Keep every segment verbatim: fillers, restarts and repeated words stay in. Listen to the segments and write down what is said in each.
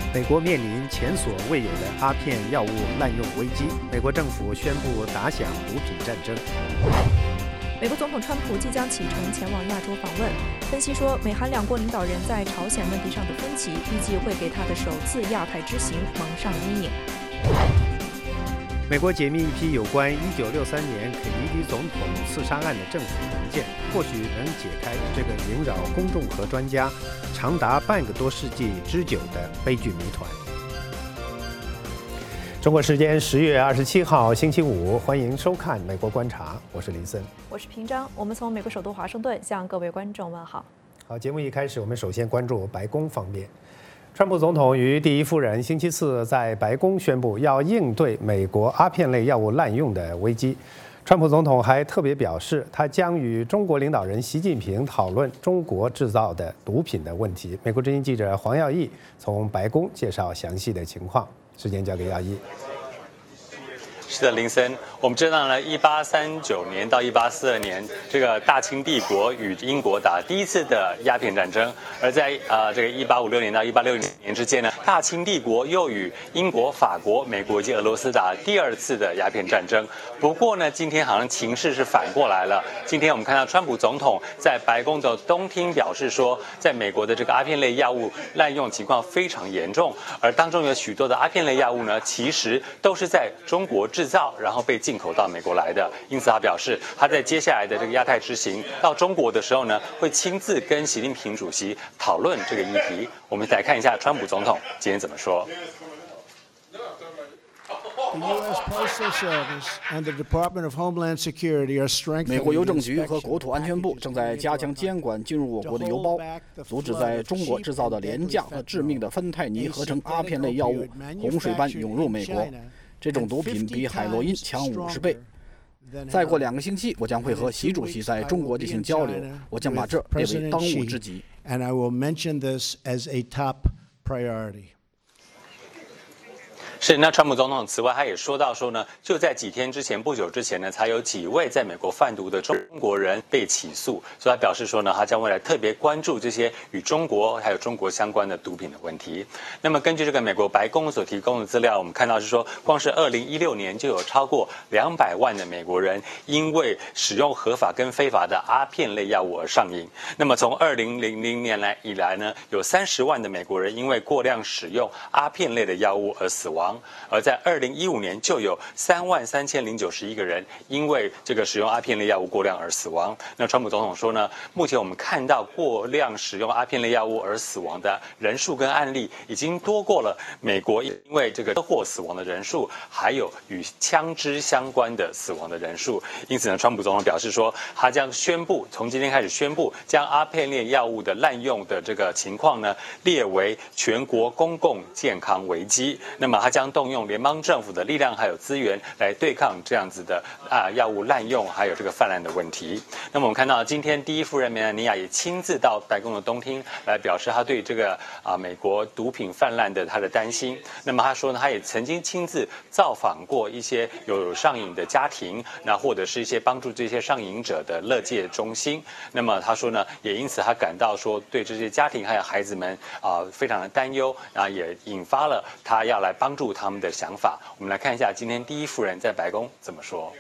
美国面临前所未有的阿片药物滥用危机，美国政府宣布打响毒品战争。 美国总统川普即将启程前往亚洲访问，分析说，美韩两国领导人在朝鲜问题上的分歧，预计会给他的首次亚太之行蒙上阴影。 美国解密一批有关一九六三年肯尼迪总统刺杀案的政府文件，或许能解开这个萦绕公众和专家长达半个多世纪之久的悲剧谜团。中国时间十月二十七号星期五，欢迎收看《美国观察》，我是林森， 我是平章。我们从美国首都华盛顿向各位观众问好。 好，节目一开始，我们首先关注白宫方面。川普总统与第一夫人星期四在白宫宣布要应对美国阿片类药物滥用的危机。川普总统还特别表示，他将与中国领导人习近平讨论中国制造的毒品的问题。美国之音记者黄耀义从白宫介绍详细的情况，时间交给耀义。 是的，林森，我们知道呢，一八三九年到一八四二年，这个大清帝国与英国打第一次的鸦片战争，而在呃这个一八五六年到一八六零年之间呢，大清帝国又与英国、法国、美国以及俄罗斯打第二次的鸦片战争。不过呢，今天好像情势是反过来了。今天我们看到川普总统在白宫的东厅表示说，在美国的这个阿片类药物滥用情况非常严重，而当中有许多的阿片类药物呢，其实都是在中国制造，然后被进口到美国来的。因此他表示，他在接下来的这个亚太之行到中国的时候呢，会亲自跟习近平主席讨论这个议题。我们来看一下川普总统今天怎么说。 美国邮政局和国土安全部正在加强监管进入我国的邮包，阻止在中国制造的廉价和致命的芬太尼合成阿片类药物洪水般涌入美国。这种毒品比海洛因强五十倍。再过两个星期，我将会和习主席在中国进行交流，我将把这列为当务之急。 是，那川普总统此外他也说到说呢，就在几天之前，不久之前呢，才有几位在美国贩毒的中国人被起诉，所以他表示说呢，他将未来特别关注这些与中国还有中国相关的毒品的问题。那么根据这个美国白宫所提供的资料，我们看到是说，光是二零一六年就有超过两百万的美国人因为使用合法跟非法的阿片类药物而上瘾。那么从二零零零年来以来呢，有三十万的美国人因为过量使用阿片类的药物而死亡。而在二零一五年就有三万三千零九十一个人因为这个使用阿片类药物过量而死亡。那川普总统说呢，目前我们看到过量使用阿片类药物而死亡的人数跟案例已经多过了美国因为这个车祸死亡的人数，还有与枪支相关的死亡的人数。因此呢，川普总统表示说，他将宣布从今天开始宣布将阿片类药物的滥用的这个情况呢列为全国公共健康危机。那么他将动用联邦政府的力量还有资源来对抗这样子的啊药物滥用还有这个泛滥的问题。那么我们看到今天第一夫人梅兰妮亚也亲自到白宫的东厅来表示他对这个啊美国毒品泛滥的他的担心。那么他说呢，他也曾经亲自造访过一些有上瘾的家庭，那或者是一些帮助这些上瘾者的乐界中心。那么他说呢，也因此他感到说对这些家庭还有孩子们啊非常的担忧，然后也引发了他要来帮助他们的想法。我们来看一下今天第一夫人在白宫怎么说。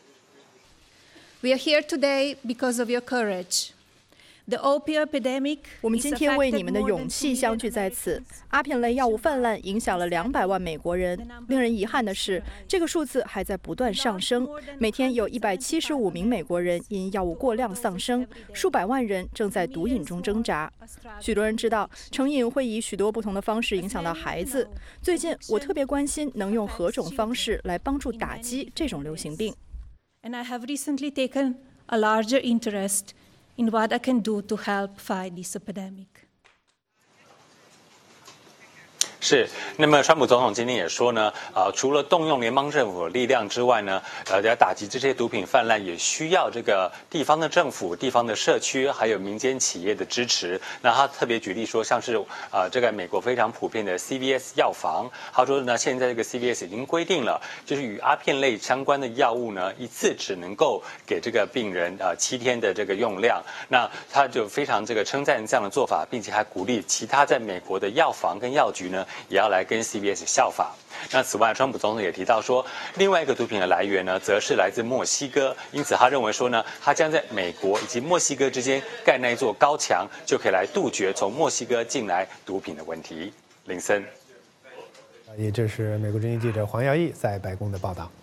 We are here today because of your courage. The opioid epidemic. 我们今天为你们的勇气相聚在此。阿片类药物泛滥影响了两百万美国人。令人遗憾的是，这个数字还在不断上升。每天有一百七十五名美国人因药物过量丧生，数百万人正在毒瘾中挣扎。许多人知道，成瘾会以许多不同的方式影响到孩子。最近，我特别关心能用何种方式来帮助打击这种流行病。 And I have recently taken a larger interest in what I can do to help fight this epidemic. 是， 那么，川普总统今天也说呢，呃，除了动用联邦政府的力量之外呢，呃，要打击这些毒品泛滥，也需要这个地方的政府、地方的社区，还有民间企业的支持。那他特别举例说，像是呃，这个美国非常普遍的 C V S 药房，他说呢，现在这个 C V S 已经规定了，就是与阿片类相关的药物呢，一次只能够给这个病人呃七天的这个用量。那他就非常这个称赞这样的做法，并且还鼓励其他在美国的药房跟药局呢，也要来跟 C V S 效法。那此外，川普总统也提到说，另外一个毒品的来源呢，则是来自墨西哥，因此他认为说呢，他将在美国以及墨西哥之间盖那一座高墙，就可以来杜绝从墨西哥进来毒品的问题。林森， 也这是美国之音记者黄耀义在白宫的报道。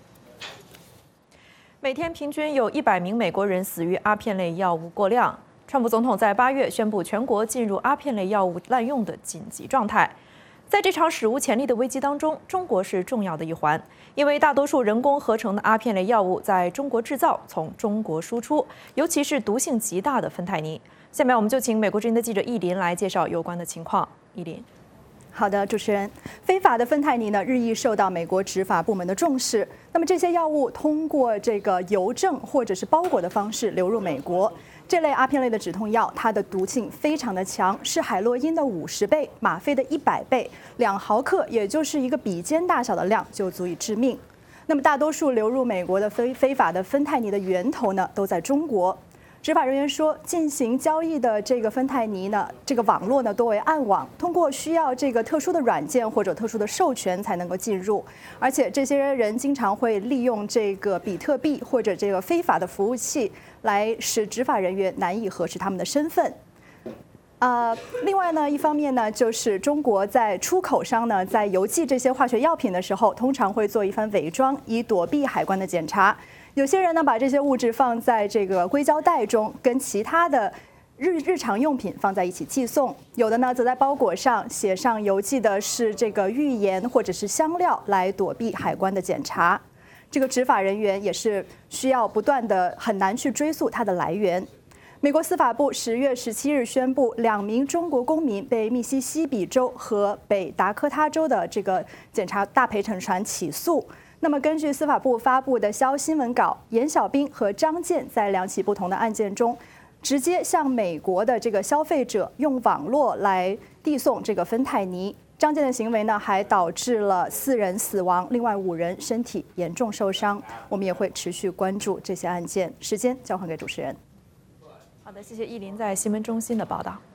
每天平均有一百名美国人死于阿片类药物过量。川普总统在八月宣布全国进入阿片类药物滥用的紧急状态。在这场史无前例的危机当中，中国是重要的一环，因为大多数人工合成的阿片类药物在中国制造，从中国输出，尤其是毒性极大的芬太尼。下面我们就请美国之音的记者易林来介绍有关的情况。易林。 好的，主持人，非法的芬太尼呢日益受到美国执法部门的重视。那么这些药物通过这个邮政或者是包裹的方式流入美国。这类阿片类的止痛药，它的毒性非常的强，是海洛因的五十倍，吗啡的一百倍，两毫克，也就是一个笔尖大小的量就足以致命。那么大多数流入美国的非非法的芬太尼的源头呢，都在中国。执法人员说，进行交易的这个芬太尼呢，这个网络呢多为暗网，通过需要这个特殊的软件或者特殊的授权才能够进入，而且这些人经常会利用这个比特币或者这个非法的服务器，来使执法人员难以核实他们的身份。呃，另外呢，一方面呢，就是中国在出口商呢，在邮寄这些化学药品的时候，通常会做一番伪装，以躲避海关的检查。有些人呢，把这些物质放在这个硅胶袋中，跟其他的日日常用品放在一起寄送；有的呢，则在包裹上写上邮寄的是这个浴盐或者是香料，来躲避海关的检查。这个执法人员也是需要不断的，很难去追溯它的来源。美国司法部十月十七日宣布，两名中国公民被密西西比州和北达科他州的这个检察大陪审团起诉。那么，根据司法部发布的消新闻稿，严小兵和张健在两起不同的案件中，直接向美国的这个消费者用网络来递送这个芬太尼。张健的行为呢，还导致了四人死亡，另外五人身体严重受伤。我们也会持续关注这些案件。时间交还给主持人。 好的，谢谢依林在新闻中心的报道。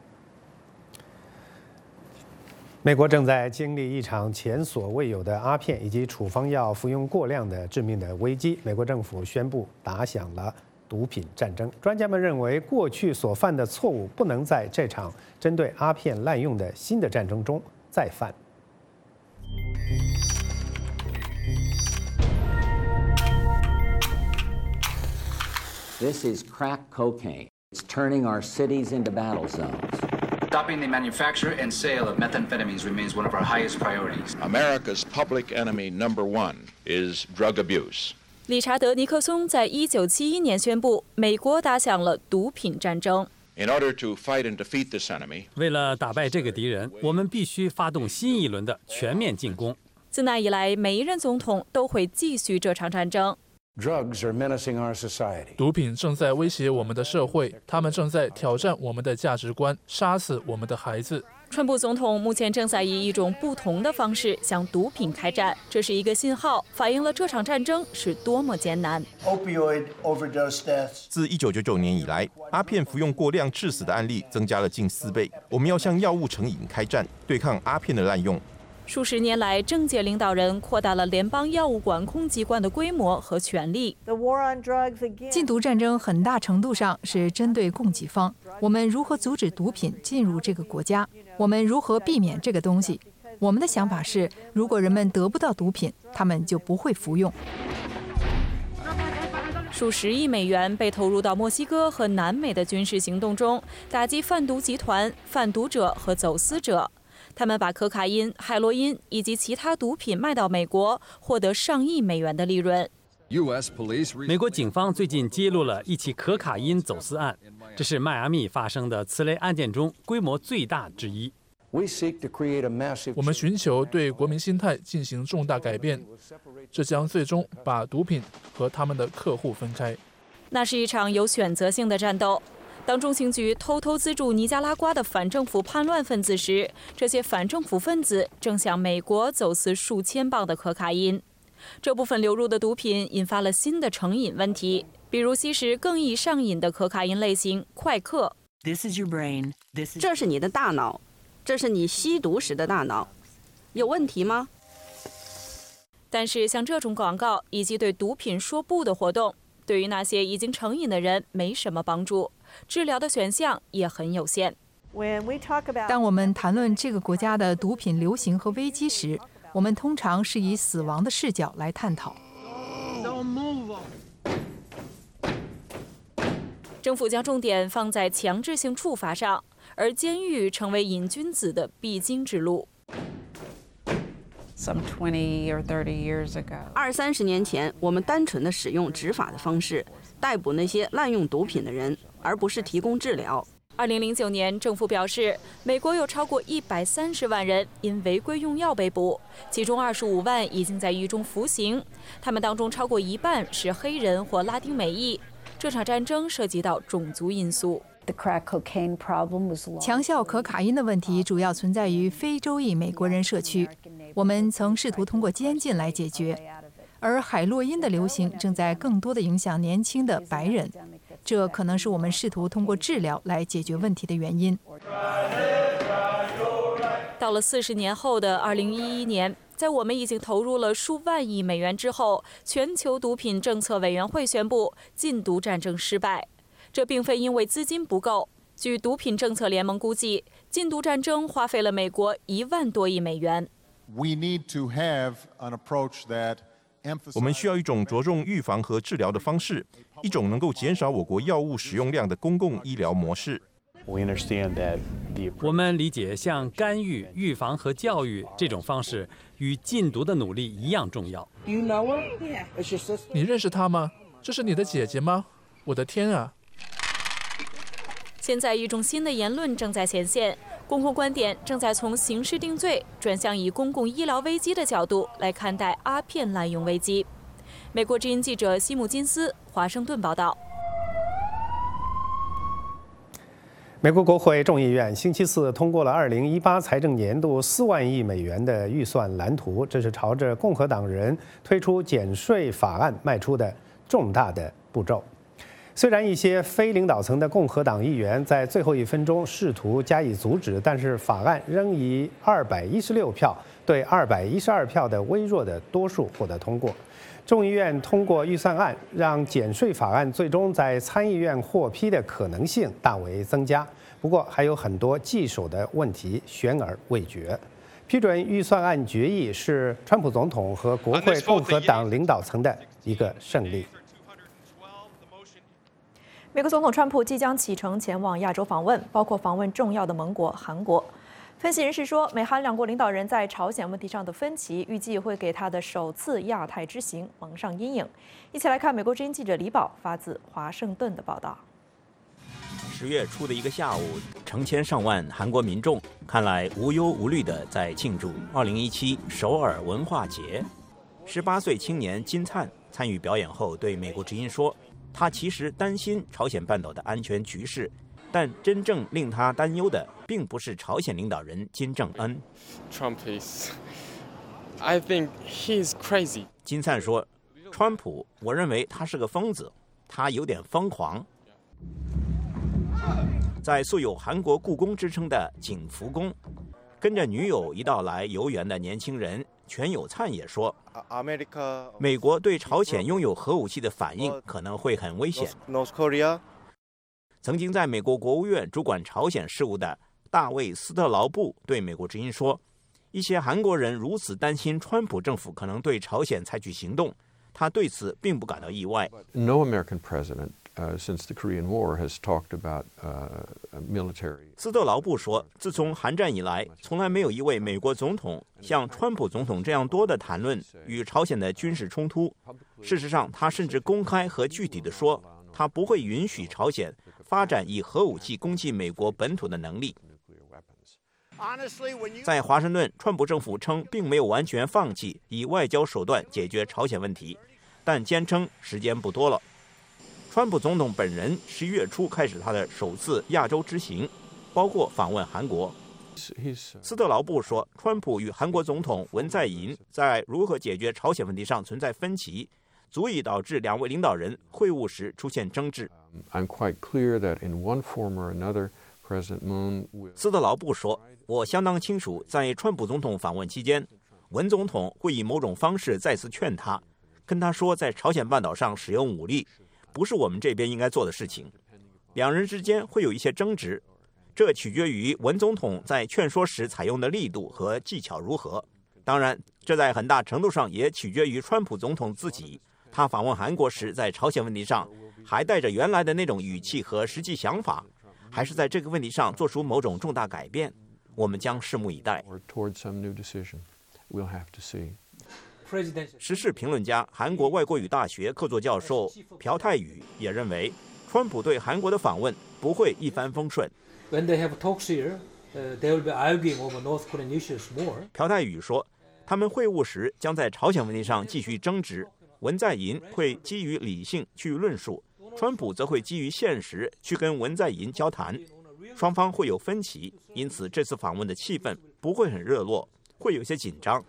美国正在经历一场前所未有的阿片以及处方药服用过量的致命的危机。美国政府宣布打响了毒品战争。专家们认为，过去所犯的错误不能在这场针对阿片滥用的新的战争中再犯。 This is crack cocaine. It's turning our cities into battle zones. Stopping the manufacture and sale of methamphetamines remains one of our highest priorities. America's public enemy number one is drug abuse. 理查德·尼克松在一九七一年宣布，美国打响了毒品战争。 In order to fight and defeat this enemy, 为了打败这个敌人，我们必须发动新一轮的全面进攻。 自那以来，每一任总统都会继续这场战争。 Drugs are menacing our society. 毒品正在威胁我们的社会，他们正在挑战我们的价值观，杀死我们的孩子。 川普总统目前正在以一种不同的方式向毒品开战，这是一个信号，反映了这场战争是多么艰难。 Opioid overdose deaths. 自一九九九年以来，阿片服用过量致死的案例增加了近四倍。我们要向药物成瘾开战，对抗阿片的滥用。 数十年来，政界领导人扩大了联邦药物管控机关的规模和权力。 禁毒战争很大程度上是针对供给方。我们如何阻止毒品进入这个国家？我们如何避免这个东西？我们的想法是，如果人们得不到毒品，他们就不会服用。 数十亿美元被投入到墨西哥和南美的军事行动中，打击贩毒集团、贩毒者和走私者。他们把可卡因、海洛因以及其他毒品卖到美国，获得上亿美元的利润。 美国警方最近揭露了一起可卡因走私案，这是迈阿密发生的此类案件中规模最大之一。 我们寻求对国民心态进行重大改变，这将最终把毒品和他们的客户分开。 那是一场有选择性的战斗。当中情局偷偷资助尼加拉瓜的反政府叛乱分子时，这些反政府分子正向美国走私数千磅的可卡因。这部分流入的毒品引发了新的成瘾问题，比如吸食更易上瘾的可卡因类型快克。 这是你的大脑，这是你吸毒时的大脑，有问题吗？ 但是像这种广告以及对毒品说不的活动，对于那些已经成瘾的人没什么帮助，治疗的选项也很有限。 当我们谈论这个国家的毒品流行和危机时，我们通常是以死亡的视角来探讨。 政府将重点放在强制性处罚上，而监狱成为瘾君子的必经之路。 二三十年前，我们单纯的使用执法的方式逮捕那些滥用毒品的人，而不是提供治疗。 二零零九年，政府表示，美国有超过一百三十万人因违规用药被捕，其中二十五万已经在狱中服刑，他们当中超过一半是黑人或拉丁美裔。这场战争涉及到种族因素。 强效可卡因的问题主要存在于非洲裔美国人社区，我们曾试图通过监禁来解决，而海洛因的流行正在更多的影响年轻的白人，这可能是我们试图通过治疗来解决问题的原因。 到了四十年后的二零一一年，在我们已经投入了数万亿美元之后，全球毒品政策委员会宣布禁毒战争失败。这并非因为资金不够。据毒品政策联盟估计，禁毒战争花费了美国一万多亿美元。 我们需要一种着重预防和治疗的方式，一种能够减少我国药物使用量的公共医疗模式。 我们理解像干预、预防和教育这种方式与禁毒的努力一样重要。 你认识她吗？这是你的姐姐吗？我的天啊！ 现在一种新的言论正在显现，公共观点正在从刑事定罪转向以公共医疗危机的角度来看待阿片滥用危机。美国之音记者西姆金斯，华盛顿报道。 美国国会众议院星期四通过了二零一八财政年度四万亿美元的预算蓝图，这是朝着共和党人推出减税法案迈出的重大的步骤。虽然一些非领导层的共和党议员在最后一分钟试图加以阻止，但是法案仍以二百一十六票对二百一十二票的微弱的多数获得通过。众议院通过预算案，让减税法案最终在参议院获批的可能性大为增加。不过，还有很多棘手的问题悬而未决。批准预算案决议是川普总统和国会共和党领导层的一个胜利。 美国总统川普即将启程前往亚洲访问，包括访问重要的盟国韩国。分析人士说，美韩两国领导人在朝鲜问题上的分歧，预计会给他的首次亚太之行蒙上阴影。一起来看美国之音记者李宝发自华盛顿的报道。 十月初的一个下午，成千上万韩国民众看来无忧无虑地在庆祝二零一七首尔文化节。十八岁青年金灿参与表演后对美国之音说，他其实担心朝鲜半岛的安全局势，但真正令他担忧的并不是朝鲜领导人金正恩。 Trump is, I think he's crazy. 金灿说，川普，我认为他是个疯子，他有点疯狂。在素有韩国故宫之称的景福宫，跟着女友一道来游园的年轻人全有灿也说，美国对朝鲜拥有核武器的反应可能会很危险。曾经在美国国务院主管朝鲜事务的大卫·斯特劳布对美国之音说，一些韩国人如此担心川普政府可能对朝鲜采取行动，他对此并不感到意外。 No American president.Uh, since the Korean War has talked about uh, military. 斯特劳布说，自从韩战以来，从来没有一位美国总统像川普总统这样多的谈论与朝鲜的军事冲突。事实上，他甚至公开和具体地说，他不会允许朝鲜发展以核武器攻击美国本土的能力。 在华盛顿，川普政府称并没有完全放弃以外交手段解决朝鲜问题，但坚称时间不多了。川普总统本人十一月初开始他的首次亚洲之行，包括访问韩国。斯特劳布说，川普与韩国总统文在寅在如何解决朝鲜问题上存在分歧，足以导致两位领导人会晤时出现争执。 I'm quite clear that in one form or another, President Moon will... 斯特劳布说，我相当清楚，在川普总统访问期间，文总统会以某种方式再次劝他，跟他说，在朝鲜半岛上使用武力不是我们这边应该做的事情。两人之间会有一些争执，这取决于文总统在劝说时采用的力度和技巧如何。当然，这在很大程度上也取决于川普总统自己。他访问韩国时，在朝鲜问题上还带着原来的那种语气和实际想法，还是在这个问题上做出某种重大改变，我们将拭目以待。时事评论家、韩国外国语大学客座教授朴泰宇也认为，川普对韩国的访问不会一帆风顺。朴泰宇说，他们会晤时将在朝鲜问题上继续争执。文在寅会基于理性去论述，川普则会基于现实去跟文在寅交谈，双方会有分歧，因此这次访问的气氛不会很热络，会有些紧张。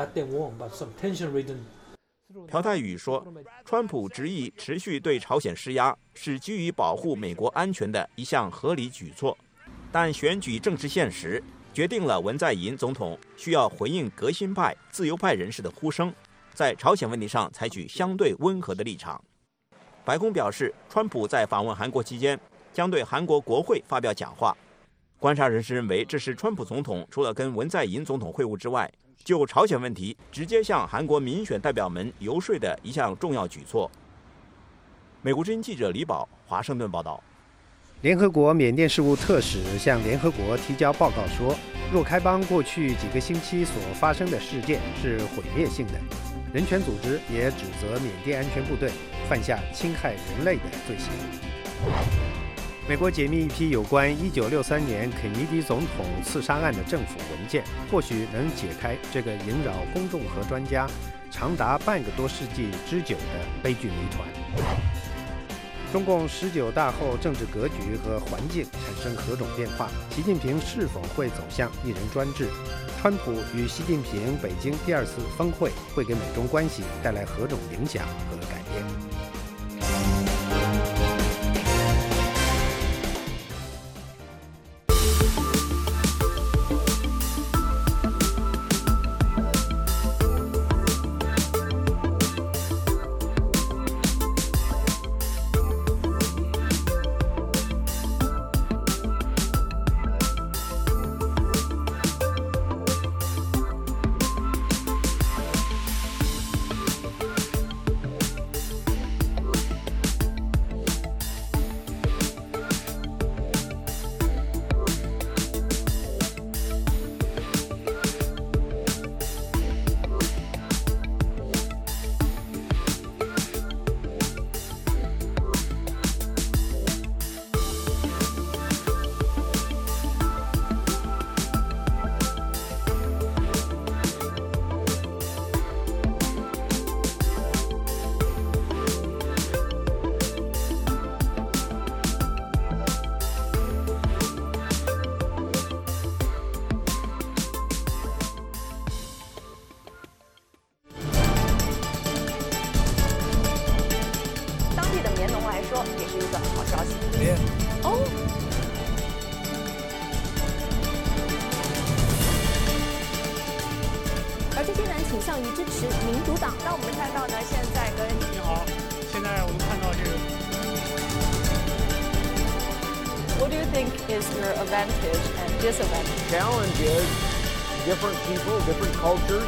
朴泰宇说，川普执意持续对朝鲜施压，是基于保护美国安全的一项合理举措，但选举政治现实决定了文在寅总统需要回应革新派、自由派人士的呼声，在朝鲜问题上采取相对温和的立场。白宫表示，川普在访问韩国期间将对韩国国会发表讲话。观察人士认为，这是川普总统除了跟文在寅总统会晤之外，就朝鲜问题直接向韩国民选代表们游说的一项重要举措。美国之音记者李宝，华盛顿报道。 联合国缅甸事务特使向联合国提交报告说，若开邦过去几个星期所发生的事件是毁灭性的。人权组织也指责缅甸安全部队犯下侵害人类的罪行。美国解密一批有关一九六三年肯尼迪总统刺杀案的政府文件，或许能解开这个萦绕公众和专家长达半个多世纪之久的悲剧谜团。中共十九大后政治格局和环境产生何种变化？习近平是否会走向一人专制？川普与习近平北京第二次峰会会给美中关系带来何种影响和改变？ What do you think is your advantage and disadvantage? Challenge is different people, different cultures.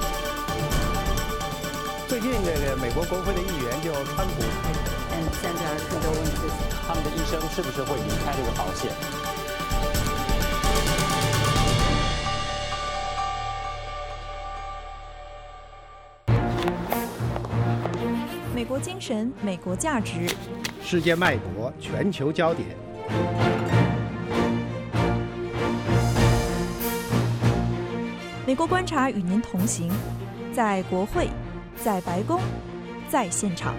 最近这个美国国会的议员就川普 and send our condolences. 他们的医生是不是会离开这个保险？ 美国精神，美国价值， 世界脉搏，全球焦点。 美国观察与您同行，在国会，在白宫，在现场。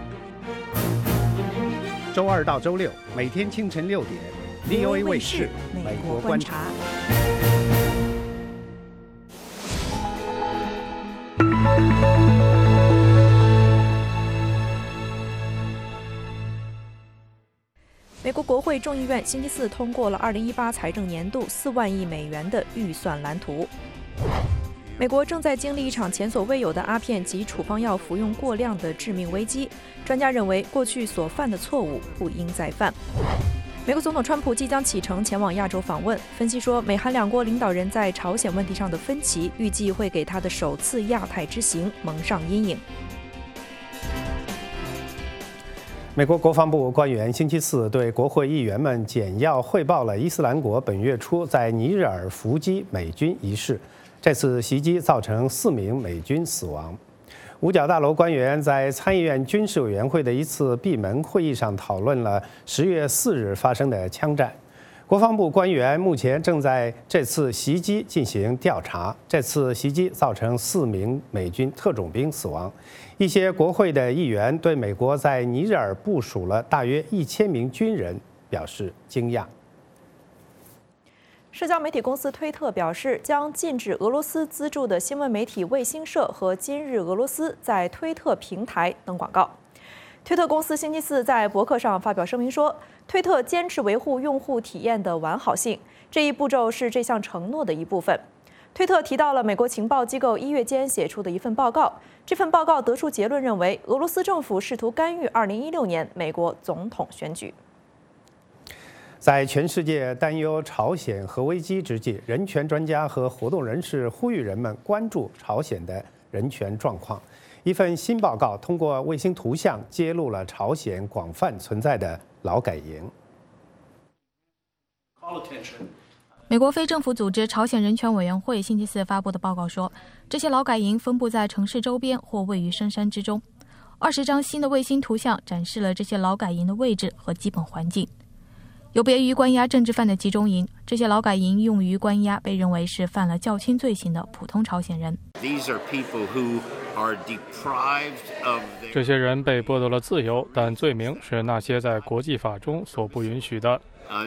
周二到周六每天清晨六点 ，V O A 卫视《美国观察》。 美国国会众议院星期四通过了二零一八财政年度四万亿美元的预算蓝图。美国正在经历一场前所未有的阿片及处方药服用过量的致命危机。专家认为，过去所犯的错误不应再犯。美国总统川普即将启程前往亚洲访问。分析说，美韩两国领导人在朝鲜问题上的分歧，预计会给他的首次亚太之行蒙上阴影。 美国国防部官员星期四对国会议员们简要汇报了伊斯兰国本月初在尼日尔伏击美军一事。这次袭击造成四名美军死亡。五角大楼官员在参议院军事委员会的一次闭门会议上讨论了十月四日发生的枪战。国防部官员目前正在这次袭击进行调查。这次袭击造成四名美军特种兵死亡。一些国会的议员对美国在尼日尔部署了大约一千名军人表示惊讶。 社交媒体公司推特表示，将禁止俄罗斯资助的新闻媒体卫星社和今日俄罗斯在推特平台登广告。推特公司星期四在博客上发表声明说，推特坚持维护用户体验的完好性，这一步骤是这项承诺的一部分。推特提到了美国情报机构一月间写出的一份报告，这份报告得出结论，认为俄罗斯政府试图干预二零一六年美国总统选举。 在全世界担忧朝鲜核危机之际，人权专家和活动人士呼吁人们关注朝鲜的人权状况。一份新报告通过卫星图像揭露了朝鲜广泛存在的劳改营。 美国非政府组织朝鲜人权委员会星期四发布的报告说，这些劳改营分布在城市周边或位于深山之中。二十张新的卫星图像展示了这些劳改营的位置和基本环境。有别于关押政治犯的集中营，这些劳改营用于关押被认为是犯了较轻罪行的普通朝鲜人。 这些人被剥夺了自由，但罪名是那些在国际法中所不允许的。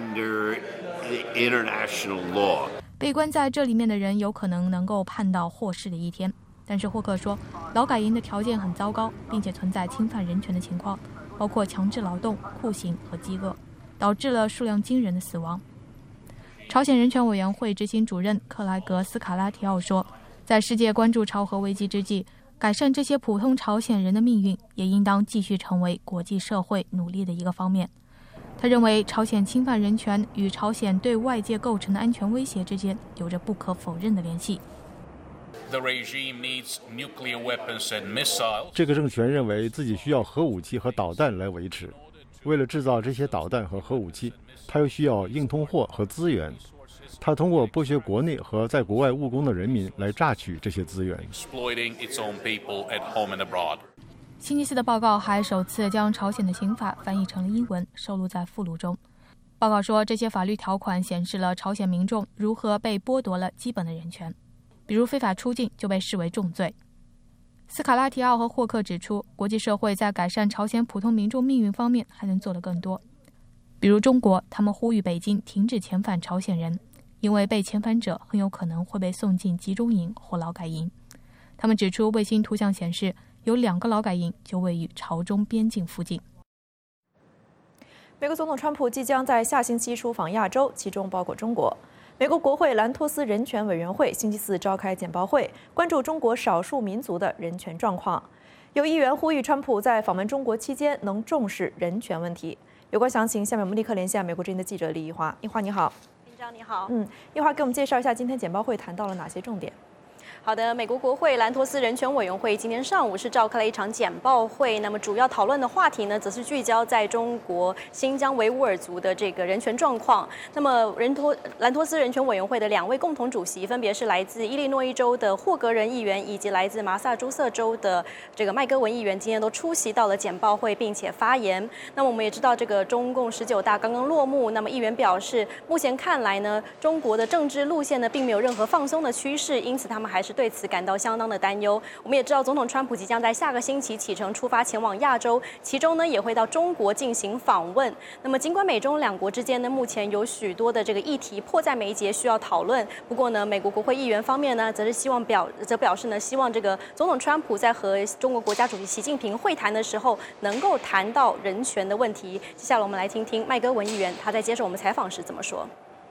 被关在这里面的人有可能能够盼到获释的一天，但是霍克说，劳改营的条件很糟糕，并且存在侵犯人权的情况，包括强制劳动、酷刑和饥饿，导致了数量惊人的死亡。朝鲜人权委员会执行主任克莱格斯卡拉提奥说，在世界关注朝核危机之际，改善这些普通朝鲜人的命运也应当继续成为国际社会努力的一个方面。他认为，朝鲜侵犯人权与朝鲜对外界构成的安全威胁之间有着不可否认的联系。 这个政权认为自己需要核武器和导弹来维持。为了制造这些导弹和核武器，它又需要硬通货和资源。它通过剥削国内和在国外务工的人民来榨取这些资源。 星期四的报告还首次将朝鲜的刑法翻译成了英文，收录在附录中。报告说，这些法律条款显示了朝鲜民众如何被剥夺了基本的人权，比如非法出境就被视为重罪。斯卡拉提奥和霍克指出，国际社会在改善朝鲜普通民众命运方面还能做得更多。比如中国，他们呼吁北京停止遣返朝鲜人，因为被遣返者很有可能会被送进集中营或劳改营。他们指出，卫星图像显示有两个劳改营就位于朝中边境附近。 美国总统川普即将在下星期出访亚洲，其中包括中国。美国国会兰托斯人权委员会星期四召开简报会，关注中国少数民族的人权状况。有议员呼吁川普在访问中国期间能重视人权问题。有关详情，下面我们立刻连线美国之音的记者李一华。一华你好。 林章你好。 嗯，一华给我们介绍一下今天简报会谈到了哪些重点？ 好的，美国国会兰托斯人权委员会今天上午是召开了一场简报会，那么主要讨论的话题呢，则是聚焦在中国新疆维吾尔族的这个人权状况。那么人托兰托斯人权委员会的两位共同主席，分别是来自伊利诺伊州的霍格人议员，以及来自麻萨诸塞州的这个麦戈文议员，今天都出席到了简报会，并且发言。那么我们也知道，这个中共十九大刚刚落幕，那么议员表示，目前看来呢，中国的政治路线呢，并没有任何放松的趋势，因此他们还是对此感到相当的担忧。我们也知道，总统川普即将在下个星期启程出发前往亚洲，其中呢也会到中国进行访问。那么，尽管美中两国之间呢目前有许多的这个议题迫在眉睫需要讨论，不过呢，美国国会议员方面呢，则是希望表则表示呢，希望这个总统川普在和中国国家主席习近平会谈的时候，能够谈到人权的问题。接下来我们来听听麦戈文议员他在接受我们采访时怎么说。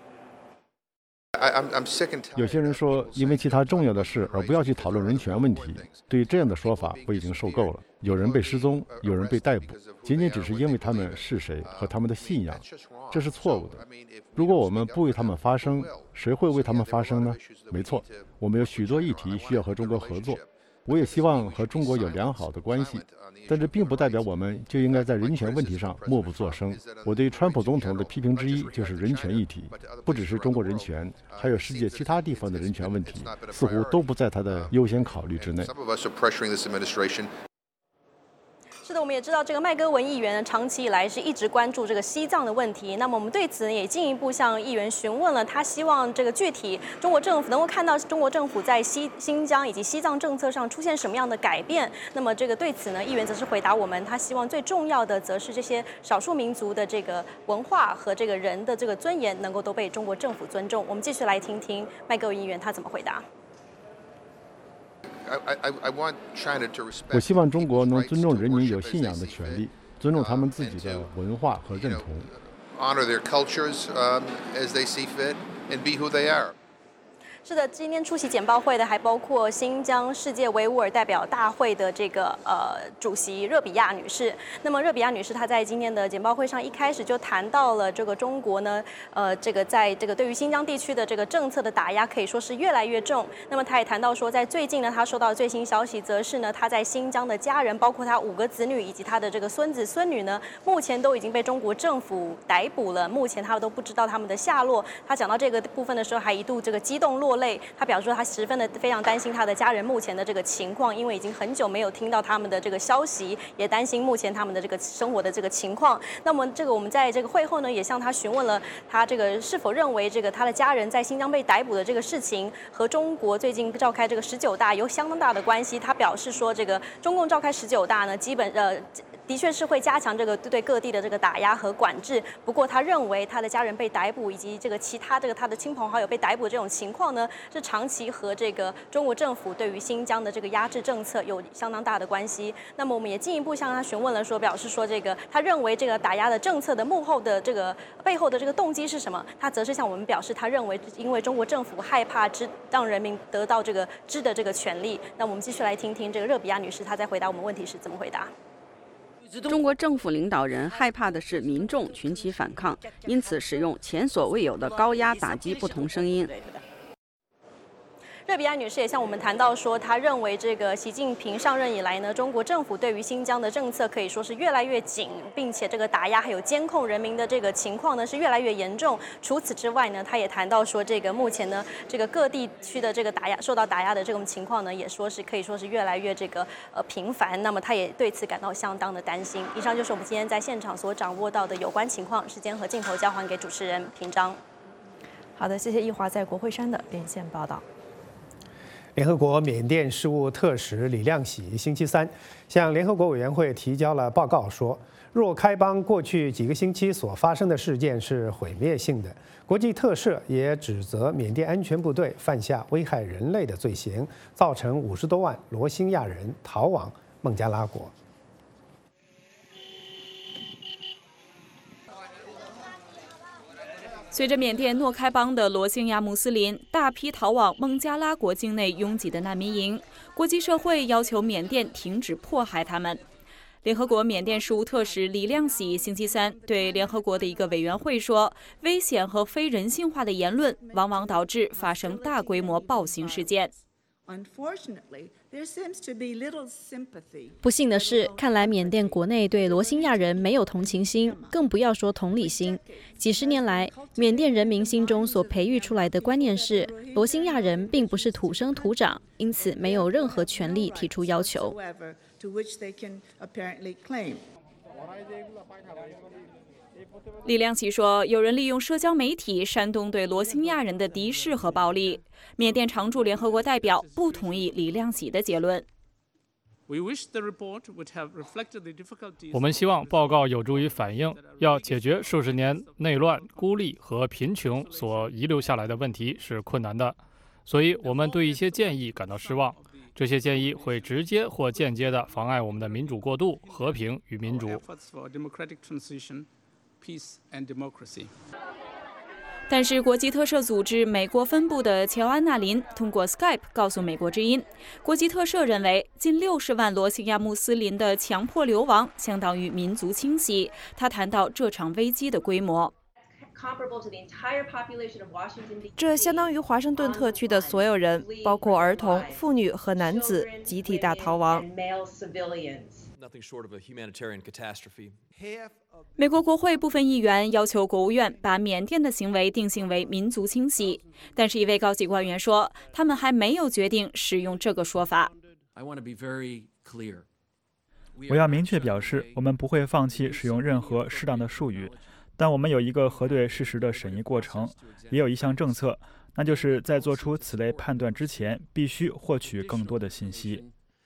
有些人说，因为其他重要的事而不要去讨论人权问题。对于这样的说法，我已经受够了。有人被失踪，有人被逮捕，仅仅只是因为他们是谁和他们的信仰，这是错误的。如果我们不为他们发声，谁会为他们发声呢？没错，我们有许多议题需要和中国合作。我也希望和中国有良好的关系，但这并不代表我们就应该在人权问题上默不作声。我对川普总统的批评之一就是人权议题，不只是中国人权，还有世界其他地方的人权问题，似乎都不在他的优先考虑之内。 是的，我们也知道这个麦戈文议员呢，长期以来是一直关注这个西藏的问题。那么我们对此呢，也进一步向议员询问了，他希望这个具体中国政府能够看到中国政府在西新疆以及西藏政策上出现什么样的改变。那么这个对此呢，议员则是回答我们，他希望最重要的则是这些少数民族的这个文化和这个人的这个尊严能够都被中国政府尊重。我们继续来听听麦戈文议员他怎么回答。 我希望中国能尊重人民有信仰的权利，尊重他们自己的文化和认同。 是的，今天出席简报会的还包括新疆世界维吾尔代表大会的这个呃主席热比亚女士。那么热比亚女士她在今天的简报会上一开始就谈到了这个中国呢，呃，这个在这个对于新疆地区的这个政策的打压可以说是越来越重。那么她也谈到说，在最近呢，她收到最新消息，则是呢，她在新疆的家人，包括她五个子女以及她的这个孙子孙女呢，目前都已经被中国政府逮捕了，目前她都不知道他们的下落。她讲到这个部分的时候，还一度这个激动落泪。他表示说，他十分的非常担心他的家人目前的这个情况，因为已经很久没有听到他们的这个消息，也担心目前他们的这个生活的这个情况。那么这个我们在这个会后呢，也向他询问了他这个是否认为这个他的家人在新疆被逮捕的这个事情和中国最近召开这个十九大有相当大的关系。他表示说，这个中共召开十九大呢，基本呃。的确是会加强这个对各地的这个打压和管制。不过，他认为他的家人被逮捕以及这个其他这个他的亲朋好友被逮捕这种情况呢，是长期和这个中国政府对于新疆的这个压制政策有相当大的关系。那么，我们也进一步向他询问了，说表示说这个他认为这个打压的政策的幕后的这个背后的这个动机是什么？他则是向我们表示，他认为因为中国政府害怕知让人民得到这个知的这个权利。那我们继续来听听这个热比亚女士她在回答我们问题时怎么回答。 中国政府领导人害怕的是民众群起反抗，因此使用前所未有的高压打击不同声音。 热比亚女士也向我们谈到说，她认为这个习近平上任以来呢，中国政府对于新疆的政策可以说是越来越紧，并且这个打压还有监控人民的这个情况呢是越来越严重。除此之外呢，她也谈到说，这个目前呢，这个各地区的这个打压受到打压的这种情况呢，也说是可以说是越来越这个呃频繁。那么她也对此感到相当的担心。以上就是我们今天在现场所掌握到的有关情况。时间和镜头交还给主持人平章。 好的，谢谢易华在国会山的连线报道。 联合国缅甸事务特使李亮喜星期三向联合国委员会提交了报告，说若开邦过去几个星期所发生的事件是毁灭性的。国际特赦也指责缅甸安全部队犯下危害人类的罪行，造成五十多万罗兴亚人逃往孟加拉国。 随着缅甸诺开邦的罗兴亚穆斯林大批逃往孟加拉国境内拥挤的难民营，国际社会要求缅甸停止迫害他们。联合国缅甸事务特使李亮喜星期三对联合国的一个委员会说，危险和非人性化的言论往往导致发生大规模暴行事件。 不幸的是，看来缅甸国内对罗兴亚人没有同情心，更不要说同理心。几十年来，缅甸人民心中所培育出来的观念是，罗兴亚人并不是土生土长，因此没有任何权利提出要求。 李亮奇说，有人利用社交媒体煽动对罗兴亚人的敌视和暴力。缅甸常驻联合国代表不同意李亮奇的结论。 我们希望报告有助于反映，要解决数十年内乱、孤立和贫穷所遗留下来的问题是困难的，所以我们对一些建议感到失望。这些建议会直接或间接地妨碍我们的民主过渡、和平与民主。 但是，国际特赦组织美国分部的乔安娜林通过 Skype 告诉美国之音，国际特赦认为近六十万罗兴亚穆斯林的强迫流亡相当于民族清洗。他谈到这场危机的规模。 这相当于华盛顿特区的所有人，包括儿童、妇女和男子，集体大逃亡。 美国国会部分议员要求国务院把缅甸的行为定性为民族清洗，但是一位高级官员说，他们还没有决定使用这个说法。 我要明确表示，我们不会放弃使用任何适当的术语。但我们有一个核对事实的审议过程，也有一项政策，那就是在做出此类判断之前，必须获取更多的信息。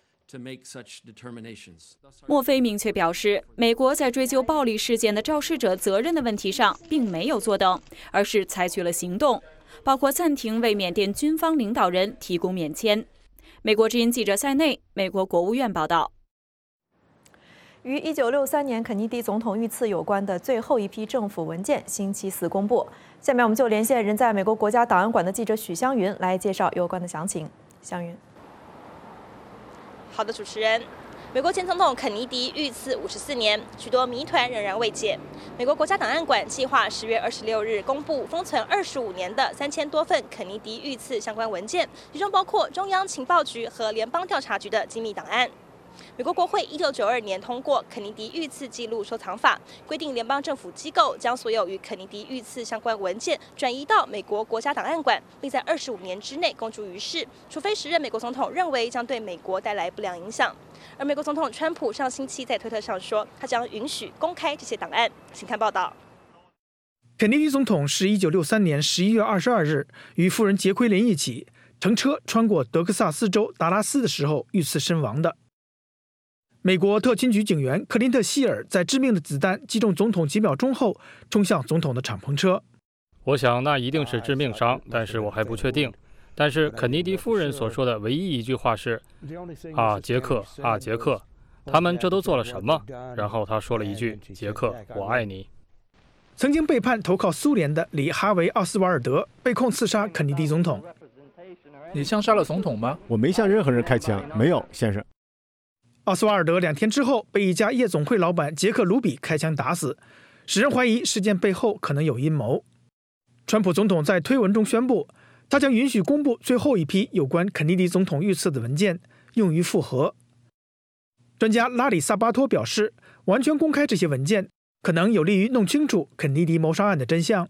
莫菲明确表示，美国在追究暴力事件的肇事者责任的问题上，并没有坐等，而是采取了行动，包括暂停为缅甸军方领导人提供免签。美国之音记者塞内，美国国务院报道。 与一九六三年肯尼迪总统遇刺有关的最后一批政府文件星期四公布。下面我们就连线人在美国国家档案馆的记者许湘云来介绍有关的详情。湘云， 好的，主持人。美国前总统肯尼迪遇刺五十四年，许多谜团仍然未解。美国国家档案馆计划十月二十六日公布封存二十五年的三千多份肯尼迪遇刺相关文件，其中包括中央情报局和联邦调查局的机密档案。美国国会一九九二年通过《肯尼迪遇刺记录收藏法》，规定联邦政府机构将所有与肯尼迪遇刺相关文件转移到美国国家档案馆，并在二十五年之内公诸于世，除非时任美国总统认为将对美国带来不良影响。而美国总统川普上星期在推特上说，他将允许公开这些档案。请看报道。 肯尼迪总统是一九六三年十一月二十二日与夫人杰奎琳一起乘车穿过德克萨斯州达拉斯的时候遇刺身亡的。美国特勤局警员克林特·希尔在致命的子弹击中总统几秒钟后，冲向总统的敞篷车。 我想那一定是致命伤，但是我还不确定。但是肯尼迪夫人所说的唯一一句话是：“啊，杰克，啊，杰克，他们这都做了什么？”然后他说了一句：“杰克，我爱你。” 曾经被判投靠苏联的里哈维·奥斯瓦尔德被控刺杀肯尼迪总统。 你枪杀了总统吗？ 我没向任何人开枪，没有，先生。 奥斯瓦尔德两天之后被一家夜总会老板杰克·卢比开枪打死，使人怀疑事件背后可能有阴谋。川普总统在推文中宣布，他将允许公布最后一批有关肯尼迪总统遇刺的文件，用于复核。专家拉里·萨巴托表示，完全公开这些文件可能有利于弄清楚肯尼迪谋杀案的真相。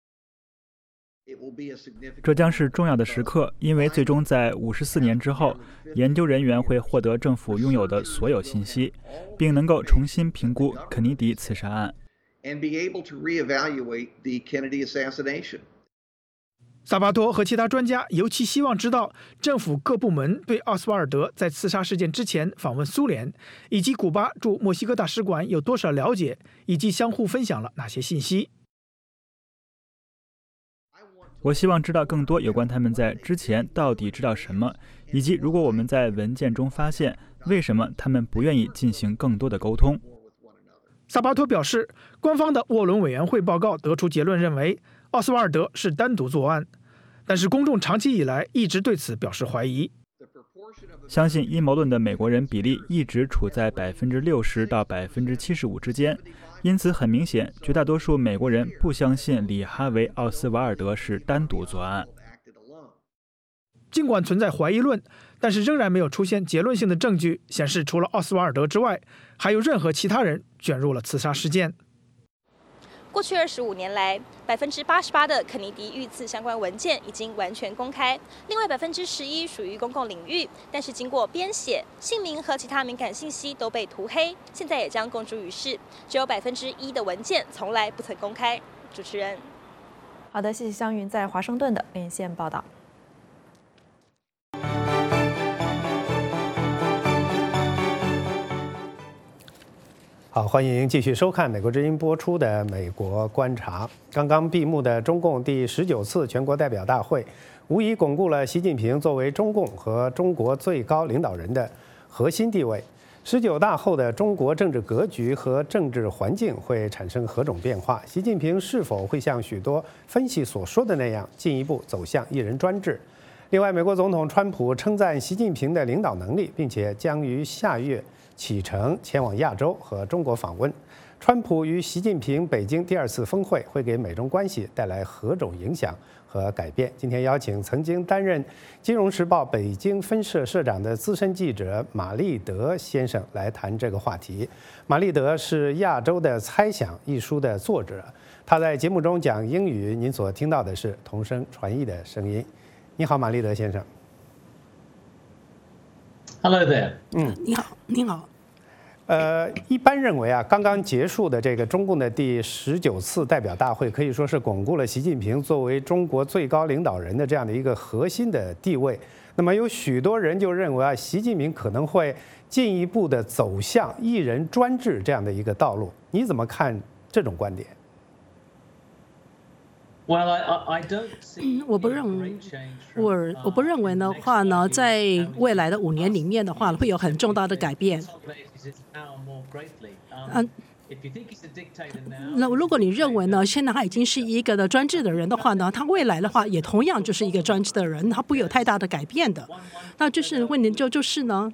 这将是重要的时刻，因为最终在五十四年之后，研究人员会获得政府拥有的所有信息，并能够重新评估肯尼迪刺杀案。 萨巴托和其他专家尤其希望知道政府各部门对奥斯瓦尔德在刺杀事件之前访问苏联，以及古巴驻墨西哥大使馆有多少了解，以及相互分享了哪些信息。 我希望知道更多有关他们在之前到底知道什么，以及如果我们在文件中发现，为什么他们不愿意进行更多的沟通。 萨巴托表示，官方的沃伦委员会报告得出结论，认为奥斯瓦尔德是单独作案，但是公众长期以来一直对此表示怀疑。 相信阴谋论的美国人比例一直处在百分之六十到百分之七十五之间，因此很明显，绝大多数美国人不相信里哈维·奥斯瓦尔德是单独作案。 尽管存在怀疑论，但是仍然没有出现结论性的证据显示，除了奥斯瓦尔德之外，还有任何其他人卷入了刺杀事件。 过去二十五年来，百分之八十八的肯尼迪遇刺相关文件已经完全公开，另外百分之十一属于公共领域，但是经过编写，姓名和其他敏感信息都被涂黑，现在也将公诸于世。只有百分之一的文件从来不曾公开。主持人， 好的，谢谢湘云在华盛顿的连线报道。 好，欢迎继续收看美国之音播出的《美国观察》。刚刚闭幕的中共第十九次全国代表大会，无疑巩固了习近平作为中共和中国最高领导人的核心地位。十九大后的中国政治格局和政治环境会产生何种变化？习近平是否会像许多分析所说的那样，进一步走向一人专制？另外，美国总统川普称赞习近平的领导能力，并且将于下月启程前往亚洲和中国访问。川普与习近平北京第二次峰会会给美中关系带来何种影响和改变？今天邀请曾经担任《金融时报》北京分社社长的资深记者马立德先生来谈这个话题。马立德是《亚洲的猜想》一书的作者，他在节目中讲英语，您所听到的是同声传译的声音。你好，马立德先生。 Hello there。 嗯，你好，你好。 呃，一般认为啊，刚刚结束的这个中共的第十九次代表大会，可以说是巩固了习近平作为中国最高领导人的这样的一个核心的地位。那么有许多人就认为啊，习近平可能会进一步的走向一人专制这样的一个道路。你怎么看这种观点？ Well, I, I don't see 我不认为，我我不认为的话呢，在未来的五年里面的话，会有很重大的改变。嗯，那如果你认为呢，现在他已经是一个的专制的人的话呢，他未来的话也同样就是一个专制的人，他不会有太大的改变的。那就是问题就就是呢，